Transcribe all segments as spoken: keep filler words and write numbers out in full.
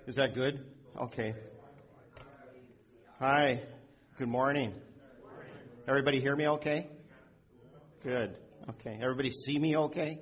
Is that good? Okay. Hi. Good morning. Everybody hear me okay? Good. Okay. Everybody see me okay?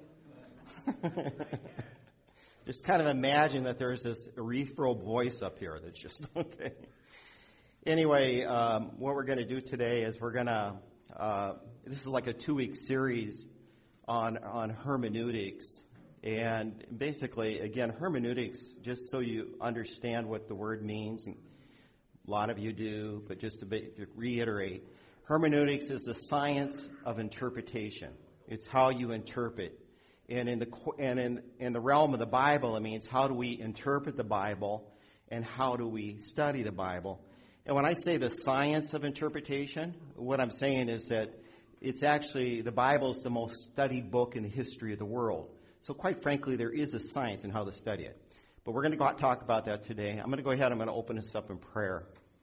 Just kind of imagine that there's this ethereal voice up here that's just okay. Anyway, um, what we're going to do today is we're going to, uh, this is like a two-week series on on hermeneutics. And basically, again, hermeneutics, just so you understand what the word means, and a lot of you do, but just to, be, to reiterate, hermeneutics is the science of interpretation. It's how you interpret. And in the and in, in the realm of the Bible, it means how do we interpret the Bible and how do we study the Bible. And when I say the science of interpretation, what I'm saying is that it's actually, the Bible is the most studied book in the history of the world. So quite frankly, there is a science in how to study it. But we're going to go talk about that today. I'm going to go ahead, I'm going to open this up in prayer.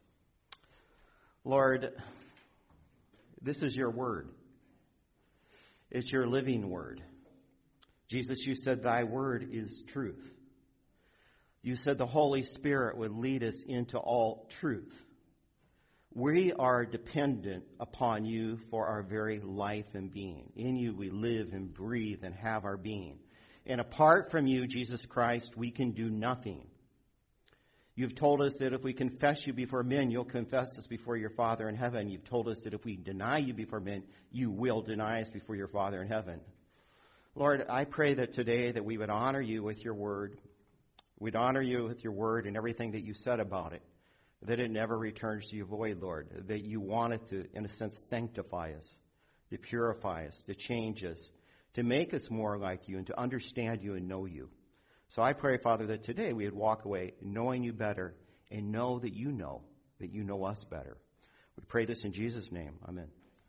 Lord, this is your word. It's your living word. Jesus, you said thy word is truth. You said the Holy Spirit would lead us into all truth. We are dependent upon you for our very life and being. In you we live and breathe and have our being. And apart from you, Jesus Christ, we can do nothing. You've told us that if we confess you before men, you'll confess us before your Father in heaven. You've told us that if we deny you before men, you will deny us before your Father in heaven. Lord, I pray that today that we would honor you with your word. We'd honor you with your word and everything that you said about it. That it never returns to you void, Lord. That you want it to, in a sense, sanctify us, to purify us, to change us, to make us more like you and to understand you and know you. So I pray, Father, that today we would walk away knowing you better and know that you know, that you know us better. We pray this in Jesus' name. Amen.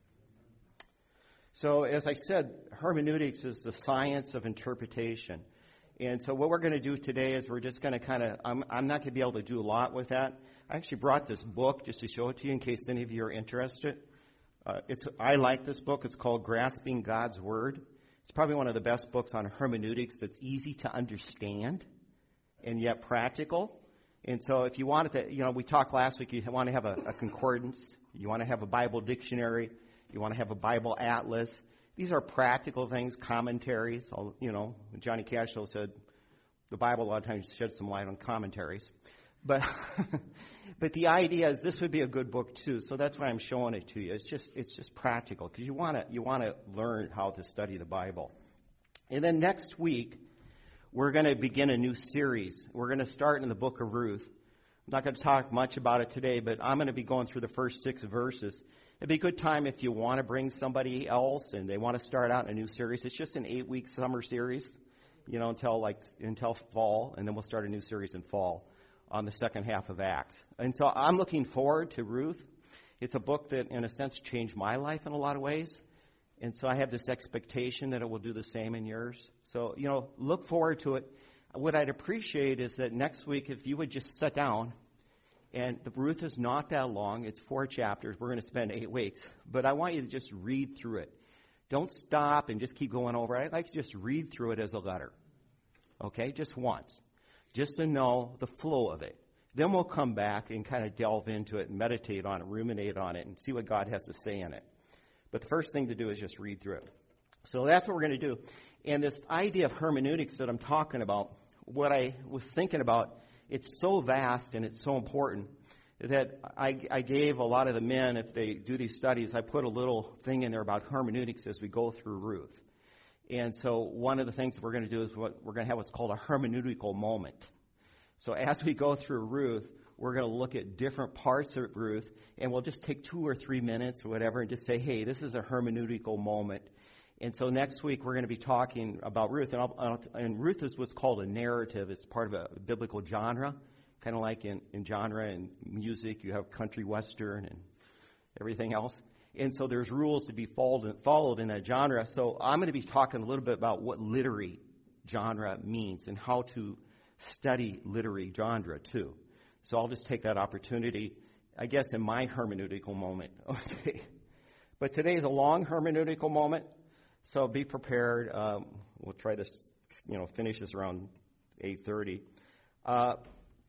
So as I said, hermeneutics is the science of interpretation. And so what we're going to do today is we're just going to kind of, I'm, I'm not going to be able to do a lot with that. I actually brought this book just to show it to you in case any of you are interested. Uh, it's I like this book. It's called Grasping God's Word. It's probably one of the best books on hermeneutics that's easy to understand and yet practical. And so if you wanted to, you know, we talked last week, you want to have a, a concordance, you want to have a Bible dictionary, you want to have a Bible atlas. These are practical things, commentaries. You know, Johnny Cashel said the Bible a lot of times sheds some light on commentaries. But but the idea is this would be a good book too. So that's why I'm showing it to you. It's just it's just practical because you want to you want to learn how to study the Bible. And then next week we're going to begin a new series. We're going to start in the book of Ruth. I'm not going to talk much about it today, but I'm going to be going through the first six verses. It'd be a good time if you want to bring somebody else and they want to start out in a new series. It's just an eight-week summer series, you know, until like until fall, and then we'll start a new series in fall on the second half of Acts. And so I'm looking forward to Ruth. It's a book that, in a sense, changed my life in a lot of ways. And so I have this expectation that it will do the same in yours. So, you know, look forward to it. What I'd appreciate is that next week, if you would just sit down, and the Ruth is not that long. It's four chapters. We're going to spend eight weeks. But I want you to just read through it. Don't stop and just keep going over it. I'd like to just read through it as a letter. Okay? Just once. Just to know the flow of it. Then we'll come back and kind of delve into it and meditate on it, ruminate on it, and see what God has to say in it. But the first thing to do is just read through it. So that's what we're going to do. And this idea of hermeneutics that I'm talking about, what I was thinking about, it's so vast and it's so important that I, I gave a lot of the men, if they do these studies, I put a little thing in there about hermeneutics as we go through Ruth. And so one of the things we're going to do is what we're going to have what's called a hermeneutical moment. So as we go through Ruth, we're going to look at different parts of Ruth, and we'll just take two or three minutes or whatever and just say, hey, this is a hermeneutical moment. And so next week we're going to be talking about Ruth, and, I'll, I'll, and Ruth is what's called a narrative. It's part of a biblical genre, kind of like in, in genre and music. You have country western and everything else. And so there's rules to be followed, followed in that genre. So I'm going to be talking a little bit about what literary genre means and how to study literary genre too. So I'll just take that opportunity, I guess, in my hermeneutical moment. Okay. But today is a long hermeneutical moment. So be prepared. Um, we'll try this, you know, finish this around eight thirty. Uh,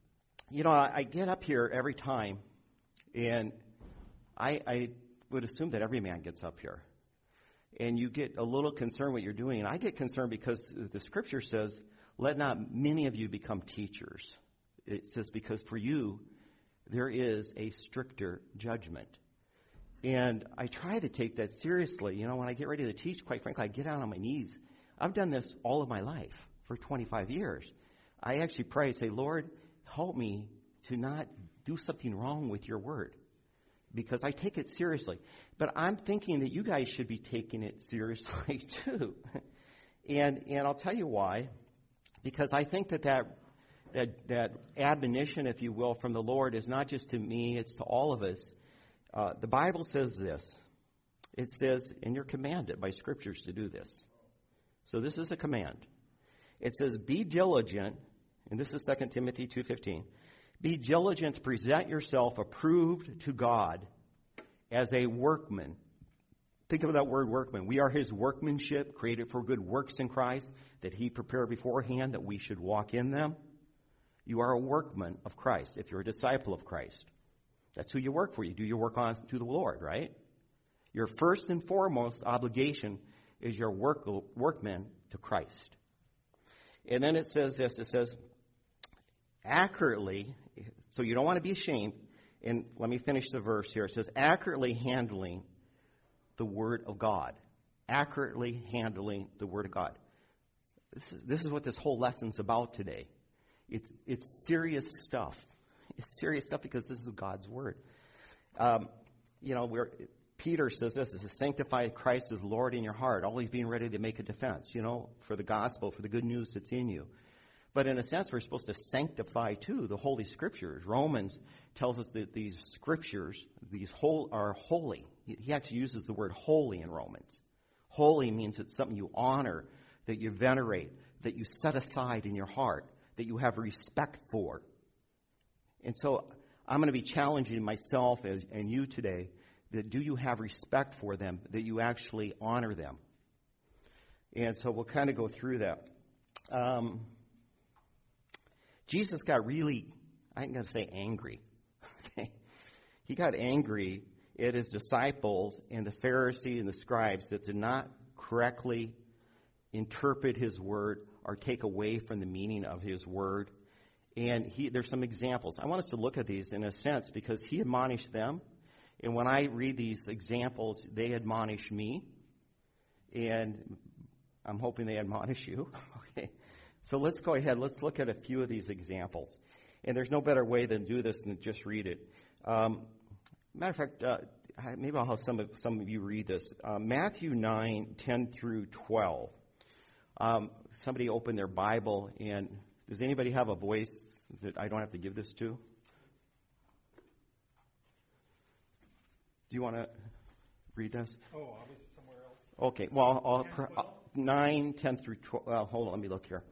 you know, I, I get up here every time, and I, I would assume that every man gets up here. And you get a little concerned what you're doing. And I get concerned because the scripture says, let not many of you become teachers. It says, because for you, there is a stricter judgment. And I try to take that seriously. You know, when I get ready to teach, quite frankly, I get down on my knees. I've done this all of my life for twenty-five years. I actually pray, say, Lord, help me to not do something wrong with your word, because I take it seriously. But I'm thinking that you guys should be taking it seriously too. And and I'll tell you why. Because I think that that, that that admonition, if you will, from the Lord is not just to me, it's to all of us. Uh, the Bible says this. It says, and you're commanded by scriptures to do this. So this is a command. It says, be diligent, and this is Second Timothy two fifteen. Be diligent to present yourself approved to God as a workman. Think of that word workman. We are his workmanship, created for good works in Christ, that he prepared beforehand that we should walk in them. You are a workman of Christ if you're a disciple of Christ. That's who you work for. You do your work on to the Lord, right? Your first and foremost obligation is your work, workman to Christ. And then it says this, it says, accurately, so you don't want to be ashamed, and let me finish the verse here. It says, accurately handling the Word of God. Accurately handling the Word of God. This is, this is what this whole lesson's about today. It's, it's serious stuff. It's serious stuff because this is God's Word. Um, you know, we're, Peter says this, it says, sanctify Christ as Lord in your heart, always being ready to make a defense, you know, for the gospel, for the good news that's in you. But in a sense, we're supposed to sanctify, too, the Holy Scriptures. Romans tells us that these Scriptures, these whole are holy. He actually uses the word holy in Romans. Holy means it's something you honor, that you venerate, that you set aside in your heart, that you have respect for. And so I'm going to be challenging myself and you today, that do you have respect for them, that you actually honor them? And so we'll kind of go through that. Um, Jesus got really, I'm going to say angry. Okay? He got angry at his disciples and the Pharisees and the scribes that did not correctly interpret his word or take away from the meaning of his word. And he, there's some examples. I want us to look at these in a sense because he admonished them. And when I read these examples, they admonish me. And I'm hoping they admonish you. Okay. So let's go ahead. Let's look at a few of these examples. And there's no better way than do this than just read it. Um, matter of fact, uh, maybe I'll have some of, some of you read this. Uh, Matthew nine, ten through twelve. Um, somebody open their Bible, and does anybody have a voice that I don't have to give this to? Do you want to read this? Oh, I was somewhere else. Okay, well, I'll, I'll, uh, nine, ten through twelve. Well, hold on, let me look here.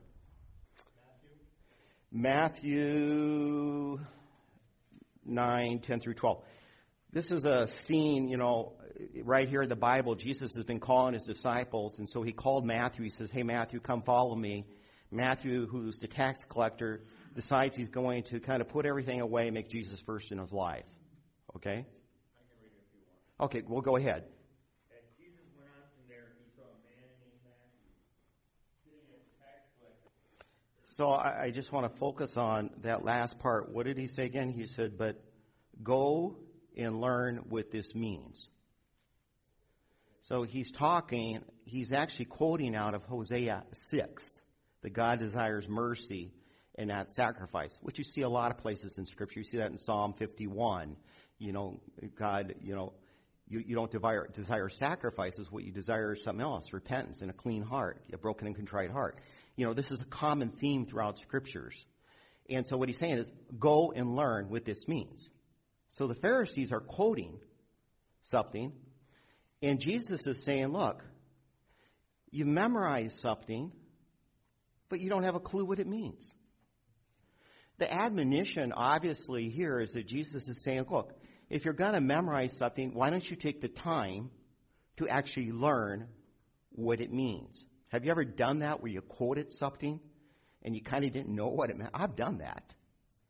Matthew nine, ten through twelve. This is a scene, you know, right here in the Bible. Jesus has been calling his disciples, and so he called Matthew. He says, hey, Matthew, come follow me. Matthew, who's the tax collector, decides he's going to kind of put everything away and make Jesus first in his life. Okay? I can read it if you want. Okay, well, go ahead. As Jesus went on from there, he saw a man named Matthew sitting at the tax collector. So I, I just want to focus on that last part. What did he say again? He said, but go and learn what this means. So he's talking, he's actually quoting out of Hosea six, that God desires mercy and not sacrifice, which you see a lot of places in Scripture. You see that in Psalm fifty-one. You know, God, you know, you, you don't desire, desire sacrifices. What you desire is something else, repentance and a clean heart, a broken and contrite heart. You know, this is a common theme throughout Scriptures. And so what he's saying is, go and learn what this means. So the Pharisees are quoting something, and Jesus is saying, look, you memorize something, but you don't have a clue what it means. The admonition, obviously, here is that Jesus is saying, look, if you're going to memorize something, why don't you take the time to actually learn what it means? Have you ever done that where you quoted something and you kind of didn't know what it meant? I've done that.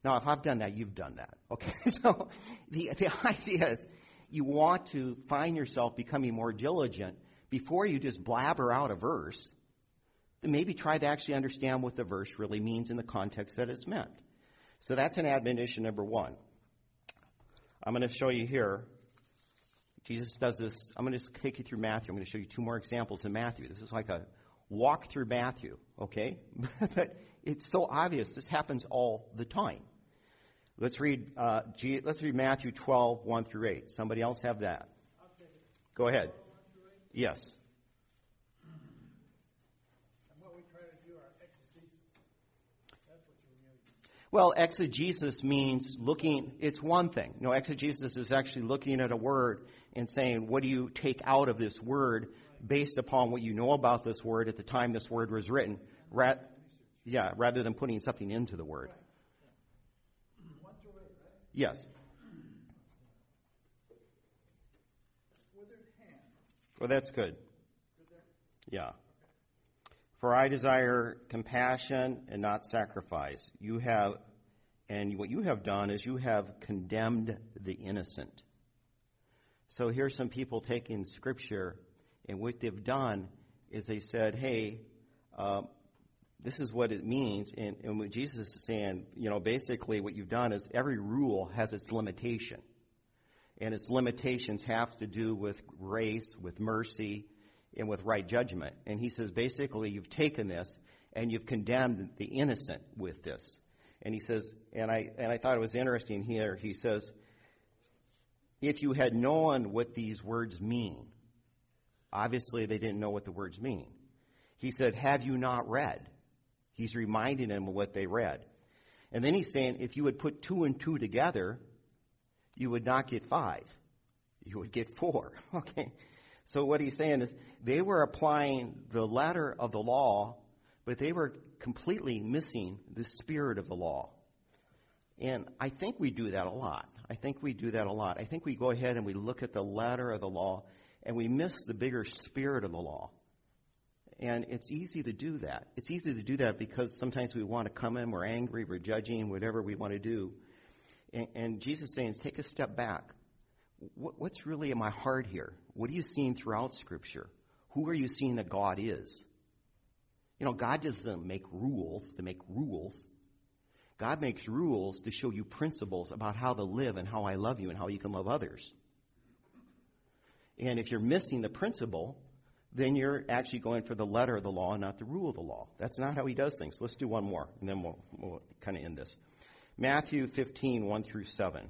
Now, if I've done that, you've done that. Okay, so the, the idea is you want to find yourself becoming more diligent before you just blabber out a verse. Then maybe try to actually understand what the verse really means in the context that it's meant. So that's an admonition number one. I'm going to show you here. Jesus does this. I'm going to just take you through Matthew. I'm going to show you two more examples in Matthew. This is like a walk through Matthew, okay? But it's so obvious. This happens all the time. Let's read. Uh, G, let's read Matthew twelve, one through eight. Somebody else have that? Go ahead. Yes. And what we try to do our exegesis. That's what you mean. Well, exegesis means looking. It's one thing. No, exegesis is actually looking at a word and saying, what do you take out of this word based upon what you know about this word at the time this word was written? Ra- yeah, rather than putting something into the word. One through eight, right? Yes. Withered hand. Well, that's good. Yeah. For I desire compassion and not sacrifice. You have, and what you have done is you have condemned the innocent. So here's some people taking Scripture, and what they've done is they said, hey, uh, this is what it means. And, and what Jesus is saying, you know, basically what you've done is every rule has its limitation. And its limitations have to do with grace, with mercy, and with right judgment. And he says, basically, you've taken this and you've condemned the innocent with this. And he says, and I and I thought it was interesting here, he says, if you had known what these words mean, obviously they didn't know what the words mean. He said, have you not read? He's reminding them of what they read. And then he's saying, if you would put two and two together, you would not get five. You would get four. Okay. So what he's saying is they were applying the letter of the law, but they were completely missing the spirit of the law. And I think we do that a lot. I think we do that a lot. I think we go ahead and we look at the letter of the law and we miss the bigger spirit of the law. And it's easy to do that. It's easy to do that because sometimes we want to come in, we're angry, we're judging, whatever we want to do. And, and Jesus is saying, take a step back. What, what's really in my heart here? What are you seeing throughout Scripture? Who are you seeing that God is? You know, God doesn't make rules to make rules. God makes rules to show you principles about how to live and how I love you and how you can love others. And if you're missing the principle, then you're actually going for the letter of the law and not the rule of the law. That's not how he does things. Let's do one more, and then we'll, we'll kind of end this. Matthew fifteen, one through seven.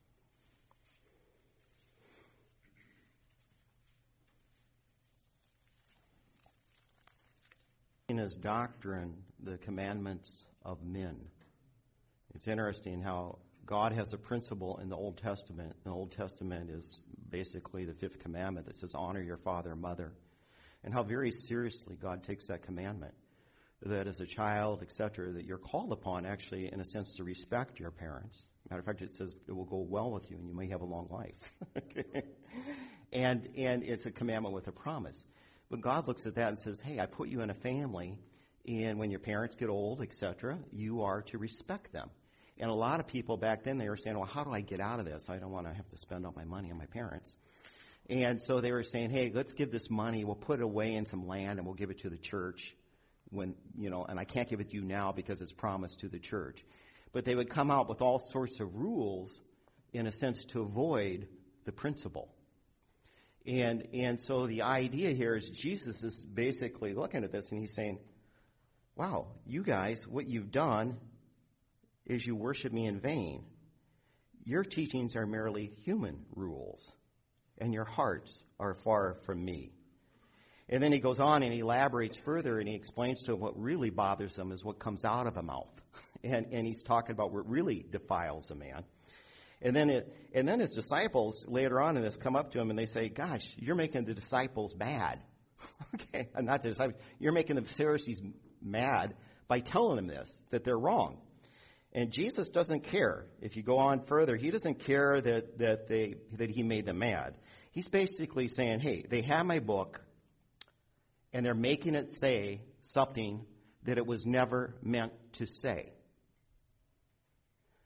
In his doctrine, the commandments of men. It's interesting how God has a principle in the Old Testament. The Old Testament is basically the fifth commandment that says, honor your father and mother. And how very seriously God takes that commandment. That as a child, et cetera, that you're called upon actually, in a sense, to respect your parents. Matter of fact, it says it will go well with you and you may have a long life. Okay? And and it's a commandment with a promise. But God looks at that and says, hey, I put you in a family, and when your parents get old, et cetera, you are to respect them. And a lot of people back then, they were saying, well, how do I get out of this? I don't want to have to spend all my money on my parents. And so they were saying, hey, let's give this money. We'll put it away in some land, and we'll give it to the church. When, you know, and I can't give it to you now because it's promised to the church. But they would come out with all sorts of rules, in a sense, to avoid the principle. And and so the idea here is Jesus is basically looking at this and he's saying, wow, you guys, what you've done is you worship me in vain. Your teachings are merely human rules, and your hearts are far from me. And then he goes on and he elaborates further and he explains to them what really bothers them is what comes out of a mouth. And and he's talking about what really defiles a man. And then it, and then his disciples later on in this come up to him and they say, gosh, you're making the disciples bad. Okay, not the disciples. You're making the Pharisees mad by telling them this, that they're wrong. And Jesus doesn't care. If you go on further, he doesn't care that, that they that he made them mad. He's basically saying, hey, they have my book, and they're making it say something that it was never meant to say.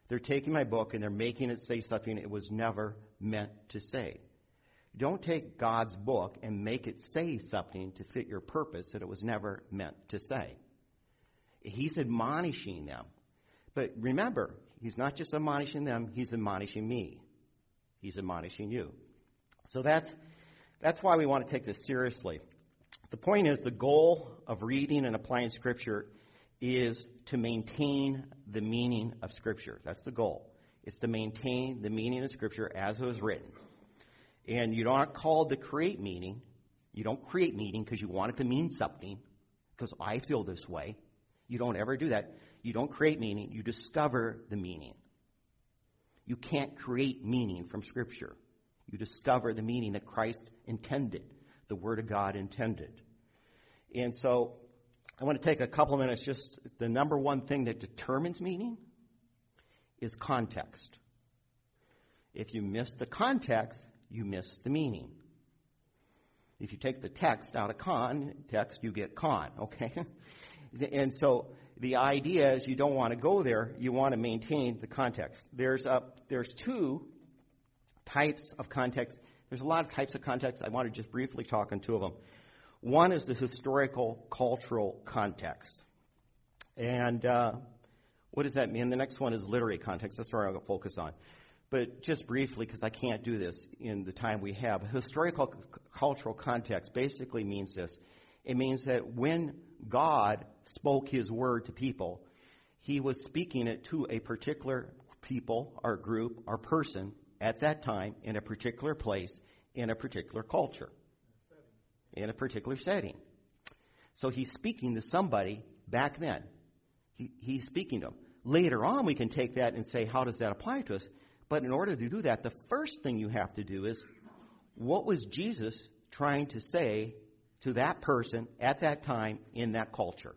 They're taking my book and they're making it say something it was never meant to say. Don't take God's book and make it say something to fit your purpose that it was never meant to say. He's admonishing them. But remember, he's not just admonishing them, he's admonishing me. He's admonishing you. So that's that's why we want to take this seriously. The point is, the goal of reading and applying Scripture is to maintain the meaning of Scripture. That's the goal. It's to maintain the meaning of Scripture as it was written. And you're not called to create meaning. You don't create meaning because you want it to mean something, because I feel this way. You don't ever do that. You don't create meaning. You discover the meaning. You can't create meaning from Scripture. You discover the meaning that Christ intended, the Word of God intended. And so I want to take a couple of minutes. Just the number one thing that determines meaning is context. If you miss the context, you miss the meaning. If you take the text out of context, you get con, okay? And so the idea is you don't want to go there. You want to maintain the context. There's a, there's two types of context. There's a lot of types of context. I want to just briefly talk on two of them. One is the historical, cultural context. And uh, what does that mean? The next one is literary context. That's where I'll focus on. But just briefly, because I can't do this in the time we have, historical c- cultural context basically means this. It means that when God spoke his word to people, he was speaking it to a particular people or group or person at that time in a particular place in a particular culture, in a particular setting. So he's speaking to somebody back then. He, he's speaking to them. Later on, we can take that and say, how does that apply to us? But in order to do that, the first thing you have to do is, what was Jesus trying to say to that person at that time in that culture?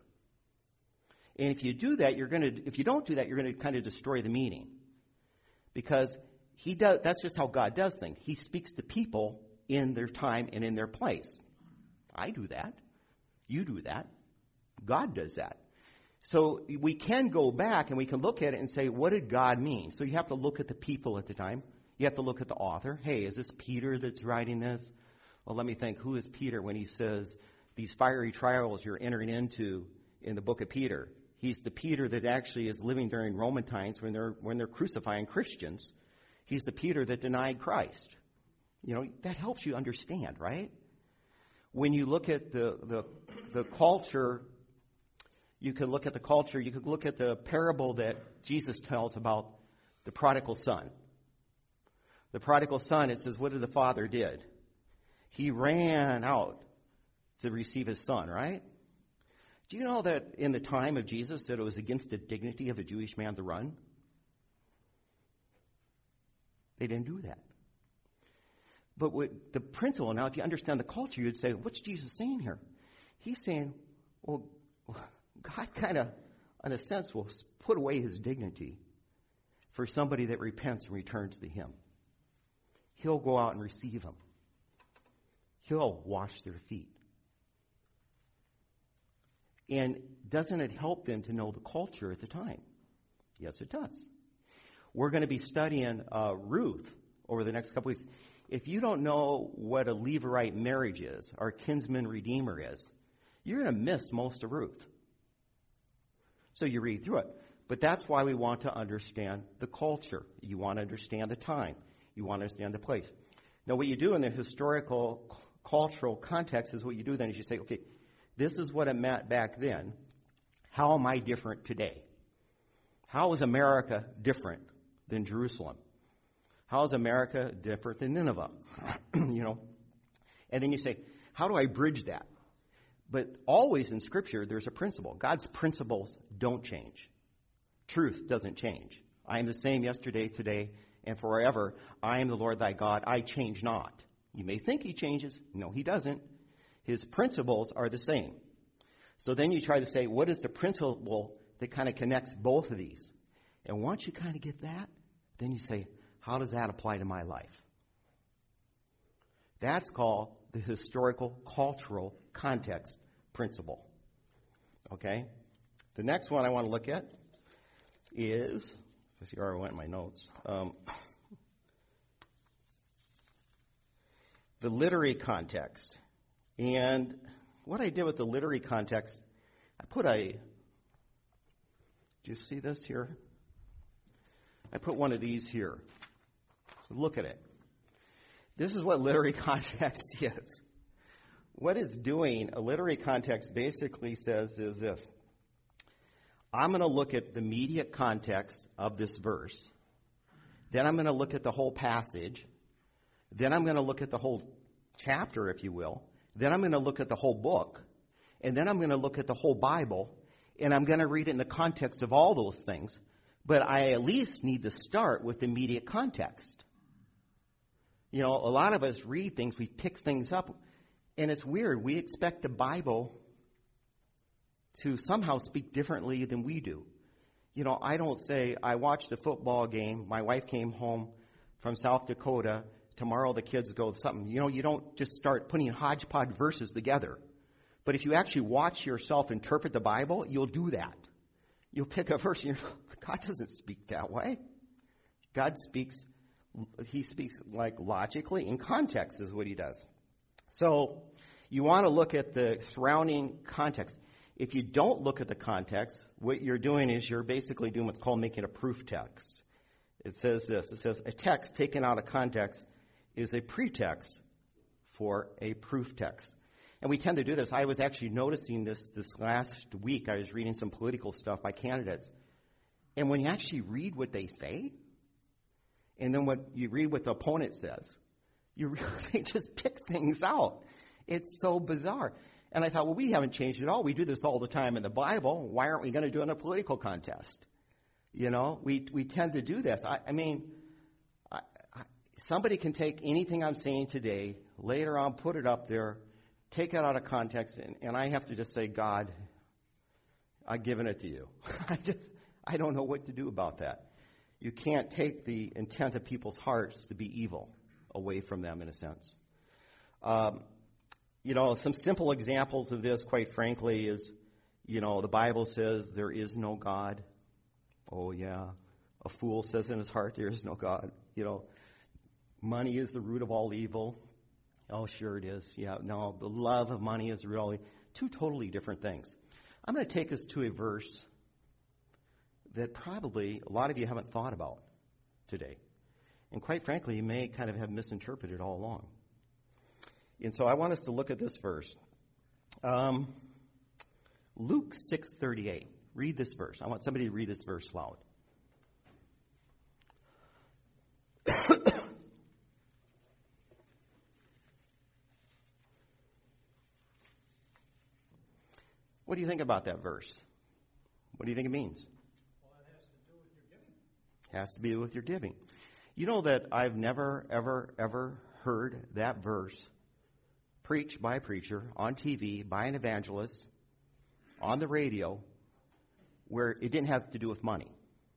And if you do that, you're going to, if you don't do that, you're going to kind of destroy the meaning. Because he does, that's just how God does things. He speaks to people in their time and in their place. I do that. You do that. God does that. So we can go back and we can look at it and say, what did God mean? So you have to look at the people at the time. You have to look at the author. Hey, is this Peter that's writing this? Well, let me think. Who is Peter when he says these fiery trials you're entering into in the book of Peter? He's the Peter that actually is living during Roman times when they're when they're crucifying Christians. He's the Peter that denied Christ. You know, that helps you understand, right? When you look at the the, the culture, you can look at the culture, you could look at the parable that Jesus tells about the prodigal son. The prodigal son, it says, what did the father did? He ran out to receive his son, right? Do you know that in the time of Jesus that it was against the dignity of a Jewish man to run? They didn't do that. But what the principle, now if you understand the culture, you'd say, what's Jesus saying here? He's saying, well, God kind of, in a sense, will put away his dignity for somebody that repents and returns to him. He'll go out and receive them. He'll wash their feet. And doesn't it help then to know the culture at the time? Yes, it does. We're going to be studying uh, Ruth over the next couple weeks. If you don't know what a Levirate marriage is, or a kinsman redeemer is, you're going to miss most of Ruth. So you read through it. But that's why we want to understand the culture. You want to understand the time. You want to understand the place. Now, what you do in the historical, c- cultural context is what you do then is you say, okay, this is what it meant back then. How am I different today? How is America different than Jerusalem? How is America different than Nineveh? You know? And then you say, how do I bridge that? But always in Scripture, there's a principle. God's principles don't change. Truth doesn't change. I am the same yesterday, today, and forever. I am the Lord thy God. I change not. You may think he changes. No, he doesn't. His principles are the same. So then you try to say, what is the principle that kind of connects both of these? And once you kind of get that, then you say, how does that apply to my life? That's called the historical, cultural context principle. Okay? The next one I want to look at is, I see where I went in my notes. Um, the literary context. And what I did with the literary context, I put a, do you see this here? I put one of these here. So look at it. This is what literary context is. What it's doing, a literary context basically says is this. I'm going to look at the immediate context of this verse. Then I'm going to look at the whole passage. Then I'm going to look at the whole chapter, if you will. Then I'm going to look at the whole book. And then I'm going to look at the whole Bible. And I'm going to read it in the context of all those things. But I at least need to start with the immediate context. You know, a lot of us read things, we pick things up. And it's weird. We expect the Bible to somehow speak differently than we do. You know, I don't say, I watched a football game. My wife came home from South Dakota. Tomorrow the kids go something. You know, you don't just start putting hodgepodge verses together. But if you actually watch yourself interpret the Bible, you'll do that. You'll pick a verse and you're, God doesn't speak that way. God speaks, he speaks like logically in context is what he does. So you want to look at the surrounding context. If you don't look at the context, what you're doing is you're basically doing what's called making a proof text. It says this. It says a text taken out of context is a pretext for a proof text. And we tend to do this. I was actually noticing this this last week. I was reading some political stuff by candidates. And when you actually read what they say, and then what you read what the opponent says, you really just pick things out. It's so bizarre. And I thought, well, we haven't changed at all. We do this all the time in the Bible. Why aren't we going to do it in a political contest? You know, we we tend to do this. I, I mean, I, I, somebody can take anything I'm saying today, later on put it up there, take it out of context, and, and I have to just say, God, I've given it to you. I just, I don't know what to do about that. You can't take the intent of people's hearts to be evil away from them, in a sense. Um, you know, some simple examples of this, quite frankly, is, you know, the Bible says there is no God. Oh, yeah. A fool says in his heart there is no God. You know, money is the root of all evil. Oh, sure it is. Yeah, no, the love of money is really two totally different things. I'm going to take us to a verse that probably a lot of you haven't thought about today. And quite frankly, you may kind of have misinterpreted all along. And so I want us to look at this verse. Um, Luke six thirty-eight. Read this verse. I want somebody to read this verse loud. What do you think about that verse? What do you think it means? Well, it has to do with your giving. It has to be with your giving. You know that I've never, ever, ever heard that verse preached by a preacher, on T V, by an evangelist, on the radio, where it didn't have to do with money.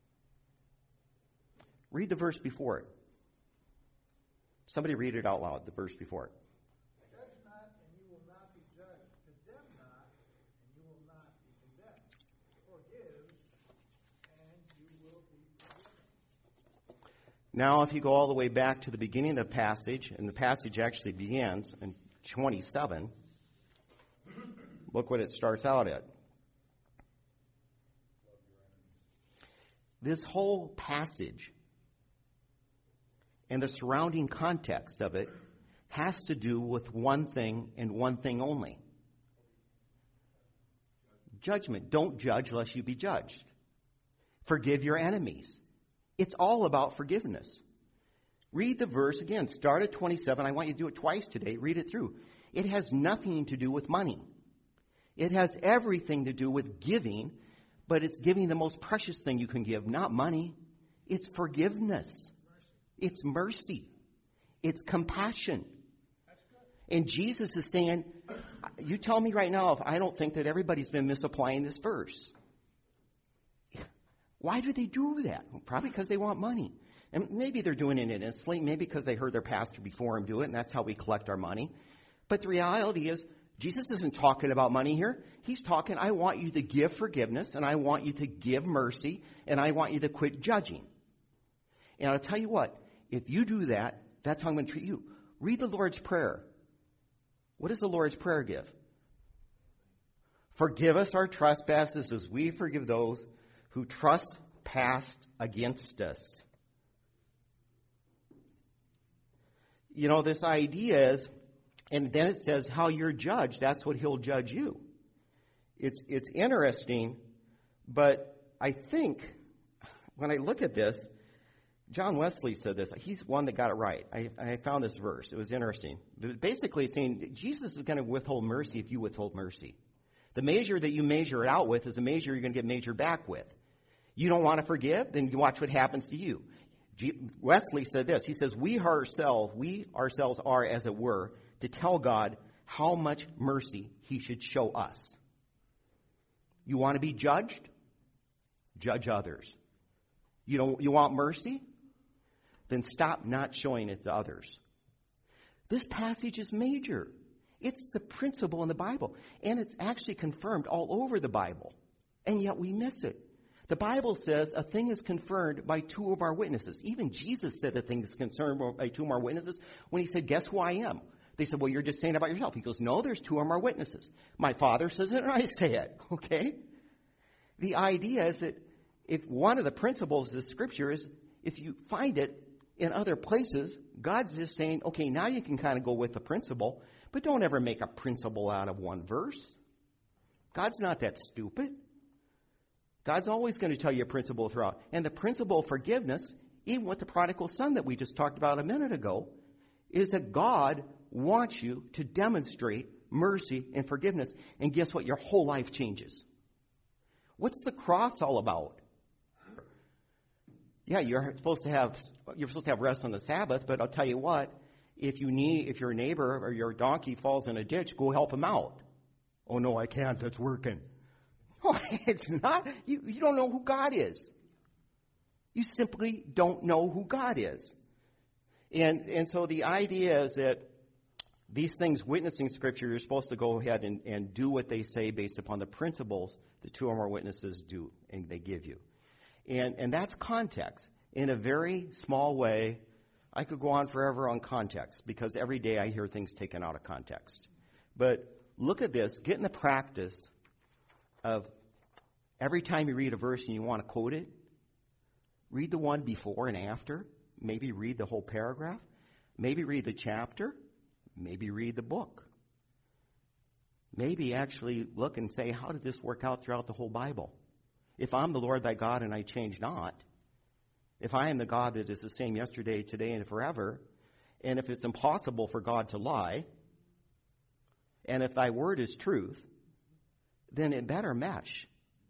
Read the verse before it. Somebody read it out loud, the verse before it. Judge not, and you will not be judged. Condemn not, and you will not be condemned. Forgive, and you will be forgiven. Now, if you go all the way back to the beginning of the passage, and the passage actually begins in twenty-seven, look what it starts out at. This whole passage and the surrounding context of it has to do with one thing and one thing only. Judgment. Don't judge lest you be judged. Forgive your enemies. It's all about forgiveness. Read the verse again. Start at twenty-seven. I want you to do it twice today. Read it through. It has nothing to do with money. It has everything to do with giving, but it's giving the most precious thing you can give, not money. It's forgiveness. It's mercy. It's compassion. And Jesus is saying, you tell me right now if I don't think that everybody's been misapplying this verse. Why do they do that? Well, probably because they want money. And maybe they're doing it innocently. Maybe because they heard their pastor before him do it, and that's how we collect our money. But the reality is, Jesus isn't talking about money here. He's talking, I want you to give forgiveness, and I want you to give mercy, and I want you to quit judging. And I'll tell you what, if you do that, that's how I'm going to treat you. Read the Lord's Prayer. What does the Lord's Prayer give? Forgive us our trespasses as we forgive those who trespass against us. You know, this idea is, and then it says how you're judged, that's what he'll judge you. It's it's interesting, but I think when I look at this, John Wesley said this. He's one that got it right. I, I found this verse. It was interesting. But basically saying Jesus is going to withhold mercy if you withhold mercy. The measure that you measure it out with is the measure you're going to get measured back with. You don't want to forgive? Then you watch what happens to you. Wesley said this. He says, we ourselves, we ourselves are, as it were, to tell God how much mercy he should show us. You want to be judged? Judge others. You don't, you want mercy? Then stop not showing it to others. This passage is major. It's the principle in the Bible. And it's actually confirmed all over the Bible. And yet we miss it. The Bible says a thing is confirmed by two of our witnesses. Even Jesus said a thing is confirmed by two of our witnesses when he said, guess who I am? They said, well, you're just saying about yourself. He goes, no, there's two of our witnesses. My Father says it and I say it. Okay? The idea is that if one of the principles of the Scripture is if you find it in other places, God's just saying, okay, now you can kind of go with the principle, but don't ever make a principle out of one verse. God's not that stupid. God's always going to tell you a principle throughout. And the principle of forgiveness, even with the prodigal son that we just talked about a minute ago, is that God wants you to demonstrate mercy and forgiveness. And guess what? Your whole life changes. What's the cross all about? Yeah, you're supposed to have you're supposed to have rest on the Sabbath, but I'll tell you what, if you need if your neighbor or your donkey falls in a ditch, go help him out. Oh no, I can't, that's working. No, it's not. You, you don't know who God is. You simply don't know who God is. And and so the idea is that these things, witnessing Scripture, you're supposed to go ahead and, and do what they say based upon the principles the two or more witnesses do and they give you. And and that's context. In a very small way, I could go on forever on context because every day I hear things taken out of context. But look at this. Get in the practice of every time you read a verse and you want to quote it, read the one before and after. Maybe read the whole paragraph. Maybe read the chapter. Maybe read the book. Maybe actually look and say, how did this work out throughout the whole Bible? If I'm the Lord thy God and I change not, if I am the God that is the same yesterday, today, and forever, and if it's impossible for God to lie, and if thy word is truth, then it better mesh.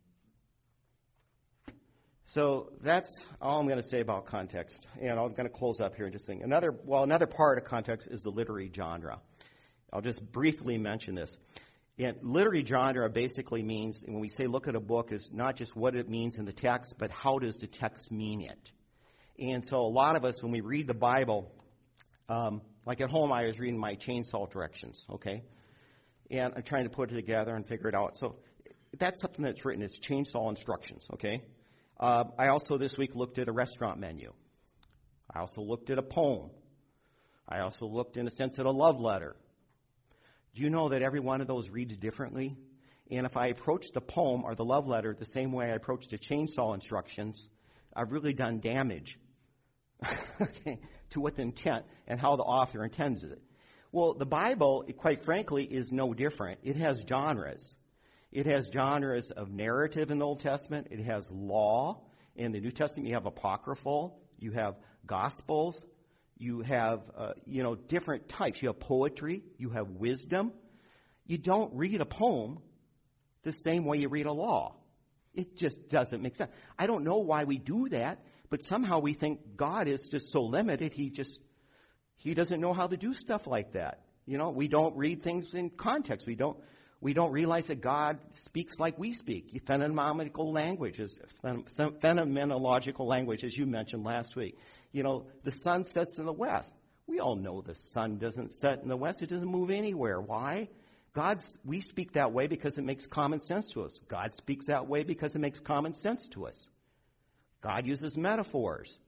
So that's all I'm going to say about context. And I'm going to close up here and just think. Another, well, another part of context is the literary genre. I'll just briefly mention this. And literary genre basically means, when we say look at a book, is not just what it means in the text, but how does the text mean it. And so a lot of us, when we read the Bible, um, like at home I was reading my chainsaw directions, okay? And I'm trying to put it together and figure it out. So that's something that's written. It's chainsaw instructions, okay? Uh, I also this week looked at a restaurant menu. I also looked at a poem. I also looked, in a sense, at a love letter. Do you know that every one of those reads differently? And if I approach the poem or the love letter the same way I approach the chainsaw instructions, I've really done damage okay, to what the intent and how the author intends it. Well, the Bible, quite frankly, is no different. It has genres. It has genres of narrative in the Old Testament. It has law. In the New Testament, you have apocryphal. You have gospels. You have, uh, you know, different types. You have poetry. You have wisdom. You don't read a poem the same way you read a law. It just doesn't make sense. I don't know why we do that, but somehow we think God is just so limited. He just, he doesn't know how to do stuff like that. You know, we don't read things in context. We don't, we don't realize that God speaks like we speak. Phenomenological language is, phenomenological language, as you mentioned last week. You know, the sun sets in the west. We all know the sun doesn't set in the west. It doesn't move anywhere. Why? God's, we speak that way because it makes common sense to us. God speaks that way because it makes common sense to us. God uses metaphors.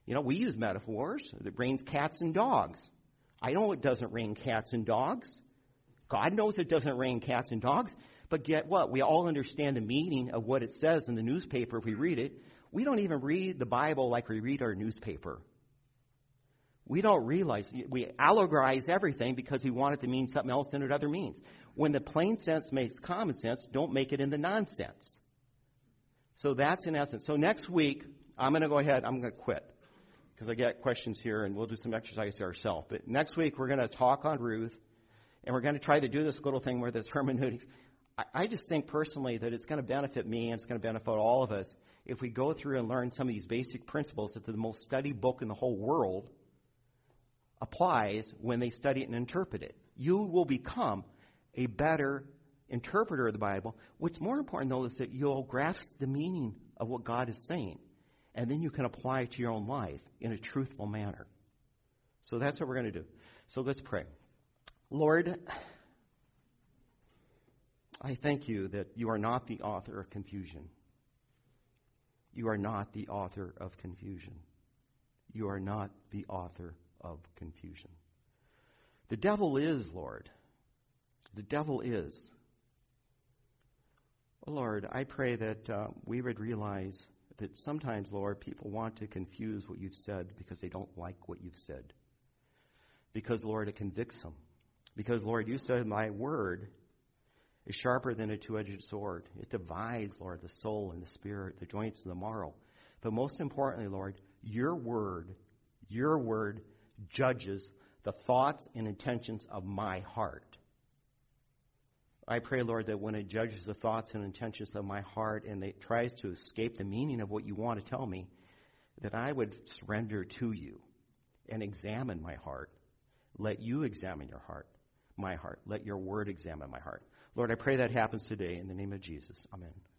You know, we use metaphors. It rains cats and dogs. I know it doesn't rain cats and dogs. God knows it doesn't rain cats and dogs. But get what? We all understand the meaning of what it says in the newspaper if we read it. We don't even read the Bible like we read our newspaper. We don't realize, we allegorize everything because we want it to mean something else than it other means. When the plain sense makes common sense, don't make it into nonsense. So that's in essence. So next week, I'm going to go ahead, I'm going to quit. Because I get questions here and we'll do some exercise here ourselves. But next week, we're going to talk on Ruth. And we're going to try to do this little thing where there's hermeneutics. I, I just think personally that it's going to benefit me and it's going to benefit all of us if we go through and learn some of these basic principles that the most studied book in the whole world applies when they study it and interpret it. You will become a better interpreter of the Bible. What's more important, though, is that you'll grasp the meaning of what God is saying. And then you can apply it to your own life in a truthful manner. So that's what we're going to do. So let's pray. Lord, I thank you that you are not the author of confusion. You are not the author of confusion. You are not the author of confusion. The devil is, Lord. The devil is. Oh, Lord, I pray that uh, we would realize that sometimes, Lord, people want to confuse what you've said because they don't like what you've said. Because, Lord, it convicts them. Because, Lord, you said my word is sharper than a two-edged sword. It divides, Lord, the soul and the spirit, the joints and the marrow. But most importantly, Lord, your word, your word judges the thoughts and intentions of my heart. I pray, Lord, that when it judges the thoughts and intentions of my heart and it tries to escape the meaning of what you want to tell me, that I would surrender to you and examine my heart. Let you examine your heart, my heart. Let your word examine my heart. Lord, I pray that happens today in the name of Jesus. Amen.